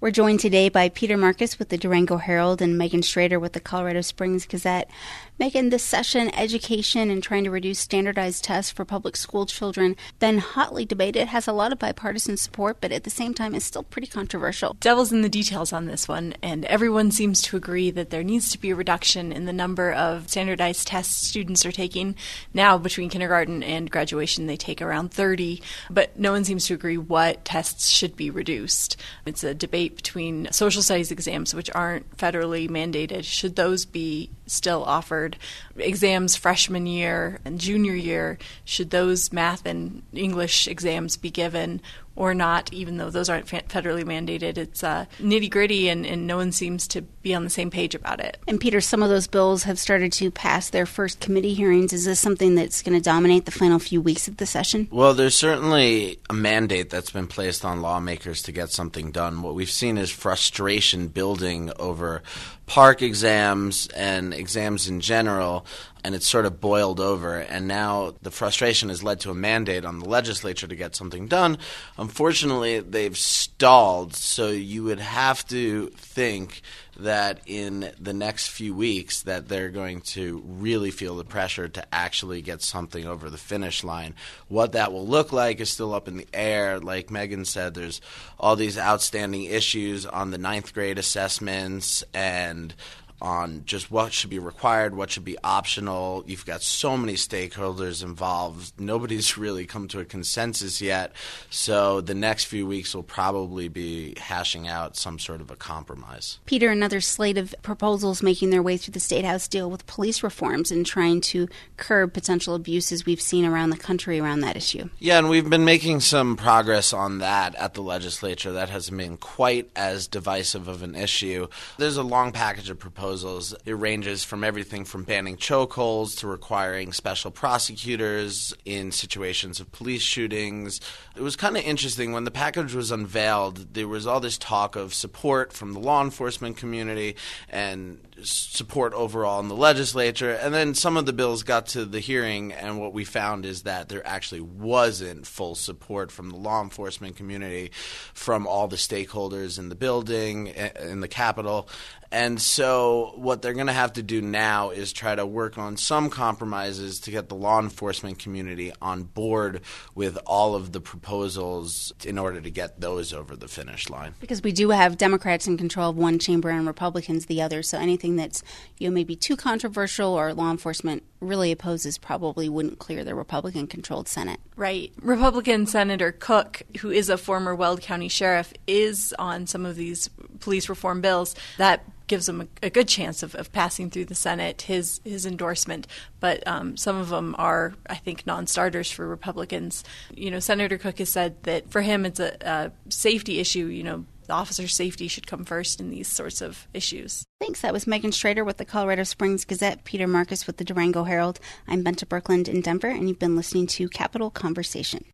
We're joined today by Peter Marcus with the Durango Herald and Megan Schrader with the Colorado Springs Gazette. Megan, this session, education and trying to reduce standardized tests for public school children, been hotly debated, has a lot of bipartisan support, but at the same time is still pretty controversial. Devil's in the details on this one, and everyone seems to agree that there needs to be a reduction in the number of standardized tests students are taking. Now, between kindergarten and graduation, they take around 30, but no one seems to agree what tests should be reduced. It's a debate between social studies exams, which aren't federally mandated. Should those be still offered? Exams freshman year and junior year, should those math and English exams be given or not, even though those aren't federally mandated? It's nitty-gritty, and no one seems to be on the same page about it. And Peter, some of those bills have started to pass their first committee hearings. Is this something that's going to dominate the final few weeks of the session? Well, there's certainly a mandate that's been placed on lawmakers to get something done. What we've seen is frustration building over PARCC exams and exams in general, and it's sort of boiled over, and now the frustration has led to a mandate on the legislature to get something done. Unfortunately, they've stalled, so you would have to think that in the next few weeks that they're going to really feel the pressure to actually get something over the finish line. What that will look like is still up in the air. Like Megan said, there's all these outstanding issues on the ninth grade assessments and on just what should be required, what should be optional. You've got so many stakeholders involved. Nobody's really come to a consensus yet. So the next few weeks will probably be hashing out some sort of a compromise. Peter, another slate of proposals making their way through the State House deal with police reforms and trying to curb potential abuses we've seen around the country around that issue. Yeah, and we've been making some progress on that at the legislature. That hasn't been quite as divisive of an issue. There's a long package of proposals. It ranges from everything from banning chokeholds to requiring special prosecutors in situations of police shootings. It was kind of interesting. When the package was unveiled, there was all this talk of support from the law enforcement community and support overall in the legislature. And then some of the bills got to the hearing, and what we found is that there actually wasn't full support from the law enforcement community, from all the stakeholders in the building, in the Capitol. And so what they're going to have to do now is try to work on some compromises to get the law enforcement community on board with all of the proposals in order to get those over the finish line. Because we do have Democrats in control of one chamber and Republicans the other, so anything that's maybe too controversial or law enforcement really opposes probably wouldn't clear the Republican-controlled Senate. Right. Republican Senator Cook, who is a former Weld County sheriff, is on some of these police reform bills. That gives him a good chance of passing through the Senate, his endorsement. But some of them are, I think, non-starters for Republicans. Senator Cook has said that for him it's a safety issue. The officer's safety should come first in these sorts of issues. Thanks. That was Megan Schrader with the Colorado Springs Gazette, Peter Marcus with the Durango Herald. I'm Benta Birkeland in Denver, and you've been listening to Capitol Conversation.